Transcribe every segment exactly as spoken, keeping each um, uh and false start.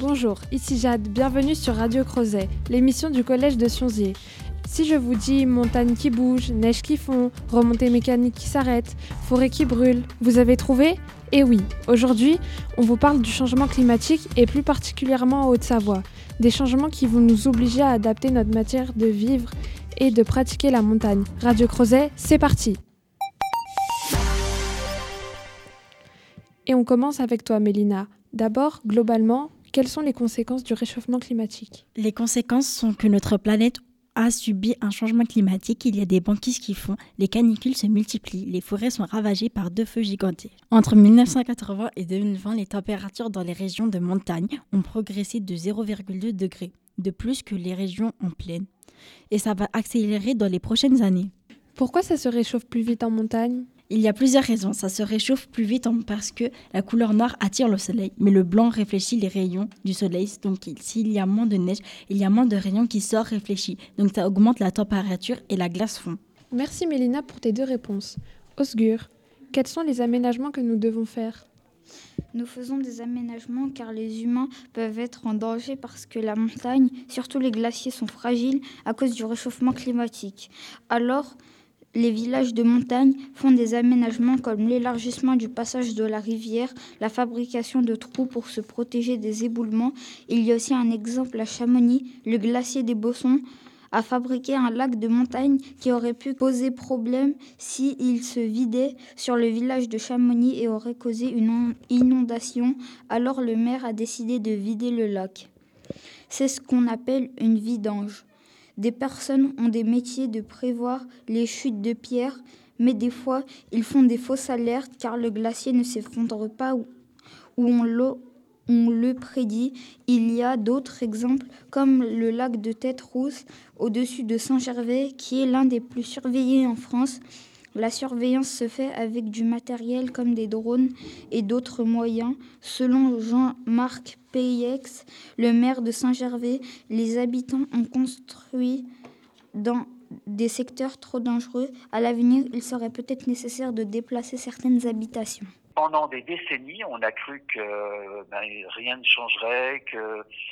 Bonjour, ici Jade, bienvenue sur Radio Crozet, l'émission du collège de Sionzier. Si je vous dis montagne qui bouge, neige qui fond, remontée mécanique qui s'arrête, forêt qui brûle, vous avez trouvé ? Eh oui, aujourd'hui, on vous parle du changement climatique et plus particulièrement en Haute-Savoie. Des changements qui vont nous obliger à adapter notre matière de vivre et de pratiquer la montagne. Radio Crozet, c'est parti ! Et on commence avec toi, Mélina. D'abord, globalement, quelles sont les conséquences du réchauffement climatique ? Les conséquences sont que notre planète a subi un changement climatique. Il y a des banquises qui font, les canicules se multiplient, les forêts sont ravagées par deux feux gigantesques. Entre dix-neuf cent quatre-vingts et deux mille vingt, les températures dans les régions de montagne ont progressé de zéro virgule deux degrés, de plus que les régions en plaine. Et ça va accélérer dans les prochaines années. Pourquoi ça se réchauffe plus vite en montagne ? Il y a plusieurs raisons. Ça se réchauffe plus vite parce que la couleur noire attire le soleil, mais le blanc réfléchit les rayons du soleil. Donc, s'il y a moins de neige, il y a moins de rayons qui sortent réfléchis. Donc, ça augmente la température et la glace fond. Merci Mélina pour tes deux réponses. Osgur, quels sont les aménagements que nous devons faire ? Nous faisons des aménagements car les humains peuvent être en danger parce que la montagne, surtout les glaciers, sont fragiles à cause du réchauffement climatique. Alors, les villages de montagne font des aménagements comme l'élargissement du passage de la rivière, la fabrication de trous pour se protéger des éboulements. Il y a aussi un exemple à Chamonix, le glacier des Bossons a fabriqué un lac de montagne qui aurait pu poser problème s'il se vidait sur le village de Chamonix et aurait causé une inondation. Alors le maire a décidé de vider le lac. C'est ce qu'on appelle une vidange. Des personnes ont des métiers de prévoir les chutes de pierre, mais des fois, ils font des fausses alertes car le glacier ne s'effondre pas où on le, on le prédit. Il y a d'autres exemples, comme le lac de Tête-Rousse, au-dessus de Saint-Gervais, qui est l'un des plus surveillés en France. La surveillance se fait avec du matériel comme des drones et d'autres moyens. Selon Jean-Marc Peyex, le maire de Saint-Gervais, les habitants ont construit dans des secteurs trop dangereux. À l'avenir, il serait peut-être nécessaire de déplacer certaines habitations. Pendant des décennies, on a cru que ben, rien ne changerait, qu'il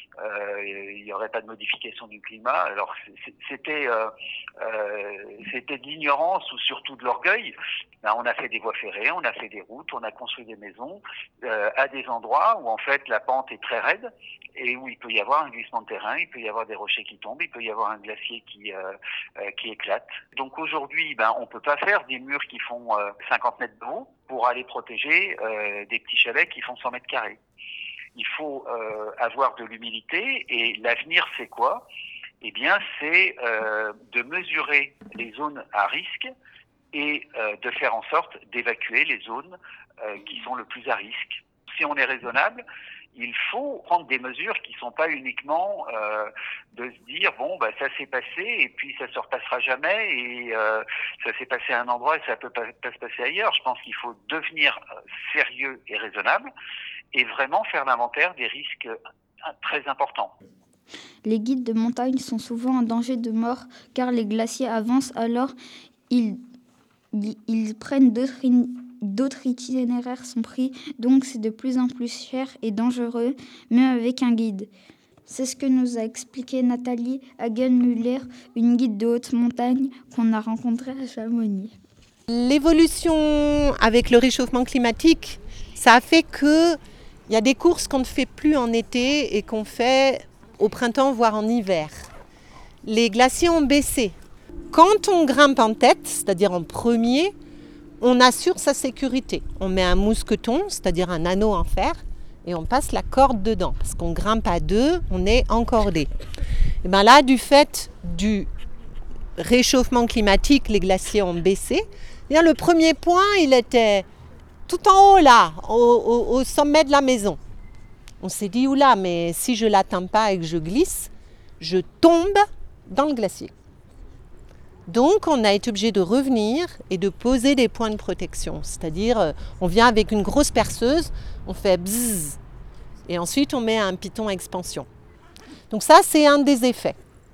euh, n'y aurait pas de modification du climat. Alors c'était, euh, euh, c'était de l'ignorance ou surtout de l'orgueil. Ben, on a fait des voies ferrées, on a fait des routes, on a construit des maisons euh, à des endroits où en fait la pente est très raide et où il peut y avoir un glissement de terrain, il peut y avoir des rochers qui tombent, il peut y avoir un glacier qui euh, euh, qui éclate. Donc aujourd'hui, ben on peut pas faire des murs qui font euh, cinquante mètres de haut pour aller protéger euh, des petits chalets qui font cent mètres carrés. Il faut euh, avoir de l'humilité et l'avenir c'est quoi ? Eh bien c'est euh, de mesurer les zones à risque et euh, de faire en sorte d'évacuer les zones euh, qui sont le plus à risque. Si on est raisonnable, il faut prendre des mesures qui ne sont pas uniquement euh, de se dire bon bah ça s'est passé et puis ça se repassera jamais et euh, ça s'est passé à un endroit et ça peut pas, pas se passer ailleurs. Je pense qu'il faut devenir sérieux et raisonnable et vraiment faire l'inventaire des risques très importants. Les guides de montagne sont souvent en danger de mort car les glaciers avancent, alors ils, ils prennent d'autres D'autres itinéraires sont pris, donc c'est de plus en plus cher et dangereux, même avec un guide. C'est ce que nous a expliqué Nathalie Hagen-Müller, une guide de haute montagne qu'on a rencontrée à Chamonix. L'évolution avec le réchauffement climatique, ça a fait qu'il y a des courses qu'on ne fait plus en été et qu'on fait au printemps, voire en hiver. Les glaciers ont baissé. Quand on grimpe en tête, c'est-à-dire en premier, on assure sa sécurité. On met un mousqueton, c'est-à-dire un anneau en fer, et on passe la corde dedans. Parce qu'on grimpe à deux, on est encordé. Et bien là, du fait du réchauffement climatique, les glaciers ont baissé. Et le premier point, il était tout en haut là, au, au, au sommet de la maison. On s'est dit, oula, mais si je ne l'atteins pas et que je glisse, je tombe dans le glacier. Donc, on a été obligé de revenir et de poser des points de protection. C'est-à-dire, on vient avec une grosse perceuse, on fait bzzz, et ensuite on met un piton à expansion. Donc ça, c'est un des effets.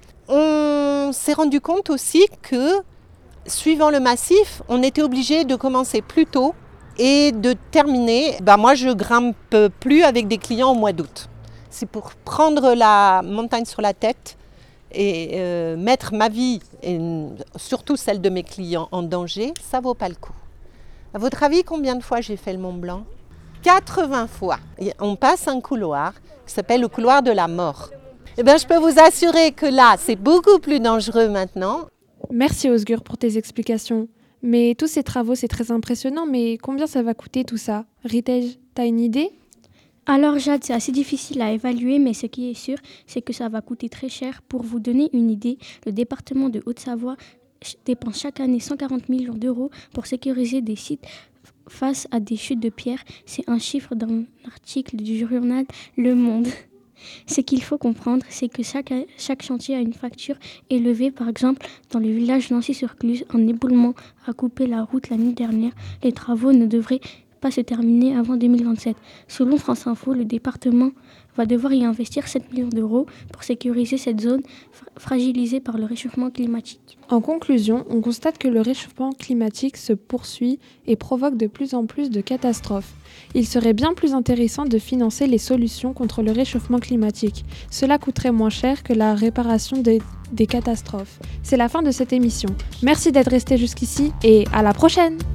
On s'est rendu compte aussi que, suivant le massif, on était obligé de commencer plus tôt et de terminer. Ben moi, je grimpe plus avec des clients au mois d'août. c'est pour prendre la montagne sur la tête et euh, mettre ma vie, et surtout celle de mes clients, en danger, ça ne vaut pas le coup. À votre avis, combien de fois j'ai fait le Mont Blanc ? quatre-vingts fois. Et on passe un couloir qui s'appelle le couloir de la mort. Eh bien, je peux vous assurer que là, c'est beaucoup plus dangereux maintenant. Merci Osgur pour tes explications. Mais tous ces travaux, c'est très impressionnant, mais combien ça va coûter tout ça ? Ritej, t'as une idée ? Alors Jade, c'est assez difficile à évaluer, mais ce qui est sûr, c'est que ça va coûter très cher. Pour vous donner une idée, le département de Haute-Savoie dépense chaque année cent quarante millions d'euros pour sécuriser des sites face à des chutes de pierres. C'est un chiffre d'un article du journal Le Monde. Ce qu'il faut comprendre, c'est que chaque, chaque chantier a une facture élevée. Par exemple, dans le village Nancy-sur-Cluse, un éboulement a coupé la route la nuit dernière. Les travaux ne devraient pas se terminer avant deux mille vingt-sept. Selon France Info, le département va devoir y investir sept millions d'euros pour sécuriser cette zone fragilisée par le réchauffement climatique. En conclusion, on constate que le réchauffement climatique se poursuit et provoque de plus en plus de catastrophes. Il serait bien plus intéressant de financer les solutions contre le réchauffement climatique. Cela coûterait moins cher que la réparation des, des catastrophes. C'est la fin de cette émission. Merci d'être resté jusqu'ici et à la prochaine!